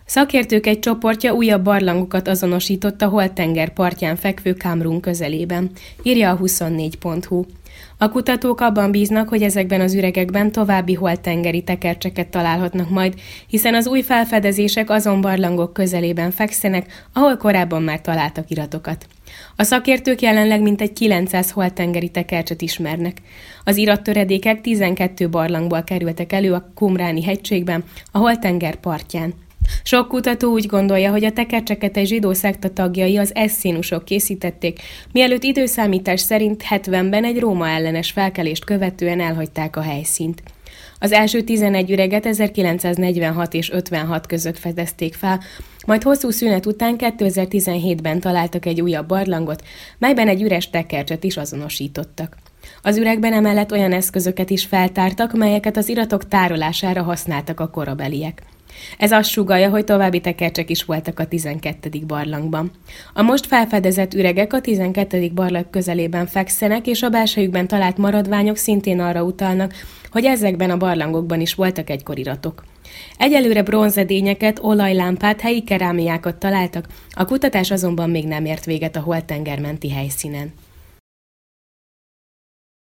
Szakértők egy csoportja újabb barlangokat azonosított a Holt-tenger partján fekvő Kamerun közelében, írja a 24.hu. A kutatók abban bíznak, hogy ezekben az üregekben további Holt-tengeri tekercseket találhatnak majd, hiszen az új felfedezések azon barlangok közelében fekszenek, ahol korábban már találtak iratokat. A szakértők jelenleg mintegy 900 Holt-tengeri tekercset ismernek. Az irattöredékek 12 barlangból kerültek elő a Qumráni hegységben, a Holt-tenger partján. Sok kutató úgy gondolja, hogy a tekercseket egy zsidó szekta tagjai, az eszénusok készítették, mielőtt időszámítás szerint 70-ben egy Róma ellenes felkelést követően elhagyták a helyszínt. Az első 11 üreget 1946 és 56 között fedezték fel, majd hosszú szünet után 2017-ben találtak egy újabb barlangot, melyben egy üres tekercset is azonosítottak. Az üregben emellett olyan eszközöket is feltártak, melyeket az iratok tárolására használtak a korabeliek. Ez azt sugallja, hogy további tekercsek is voltak a 12. barlangban. A most felfedezett üregek a 12. barlang közelében fekszenek, és a belsejükben talált maradványok szintén arra utalnak, hogy ezekben a barlangokban is voltak egykor iratok. Egyelőre bronzedényeket, olajlámpát, helyi kerámiákat találtak, a kutatás azonban még nem ért véget a Holt-tenger menti helyszínen.